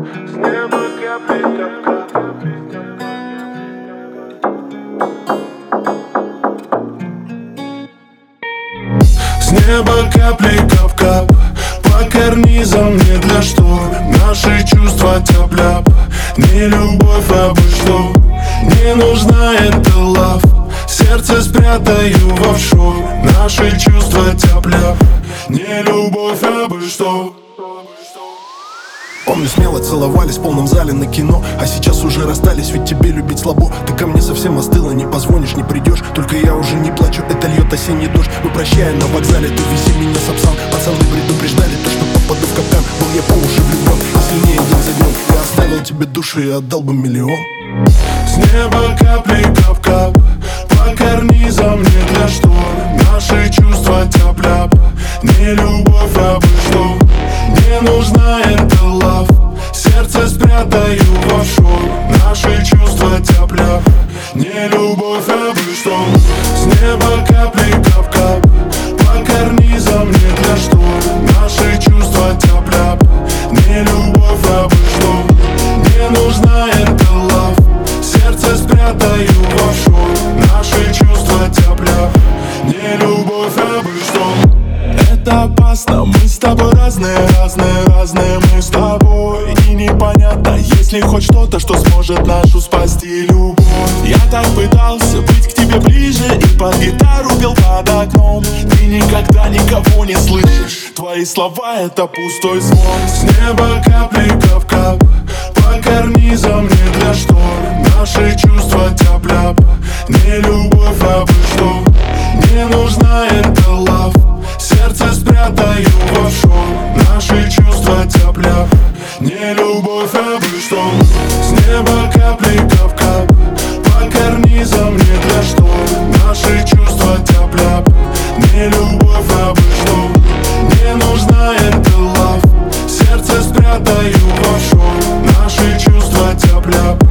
С неба капли кап-кап. С неба капли кап-кап по карнизам, не для штор. Наши чувства тяп-ляп, не любовь, а бы что. Не нужна эта лав, сердце спрятаю в офшор. Наши чувства тяп-ляп, не любовь, а бы что. Помню, смело целовались в полном зале на кино. А сейчас уже расстались, ведь тебе любить слабо. Ты ко мне совсем остыла, не позвонишь, не придешь. Только я уже не плачу, это льет осенний дождь. Мы прощаем на вокзале, ты вези меня сапсан. Пацаны предупреждали, то что попаду в капкан. Был я по уши влюблен, и сильнее день за днем. Я оставил тебе душу и отдал бы миллион. С неба капли кап-кап по карнизам, не для штор. Наши чувства тяп-ляп, не любовь, а бы что. Не нужна эта лав, сердце спрятаю в офшор. Наши чувства тяп-ляп, не любовь, а бы что. С неба капли кап-кап по карнизам, не для штор. Наши чувства тяп-ляп, не любовь, а бы что. Не нужна эта лав, сердце спрятаю в офшор. Наши чувства тяп-ляп, не любовь, а бы что. Это опасно, мы с тобой разные, мы с тобой. И непонятно, есть ли хоть что-то, что сможет нашу спасти любовь. Я так пытался быть к тебе ближе и под гитару пел под окном. Ты никогда никого не слышишь, твои слова — это пустой звон. С неба капли кап-кап по карнизам, не для штор. Наши чувства тяп-ляп, не любовь, а бы что. Не нужна эта лав, сердце спрятаю в офшор. Наши чувства тяп-ляп, не любовь, а бы что. С неба капли кап-кап по карнизам, не для штор. Наши чувства тяп-ляп, не любовь, а бы что. Не нужна эта лав, сердце спрятаю в офшор. Наши чувства тяп-ляп,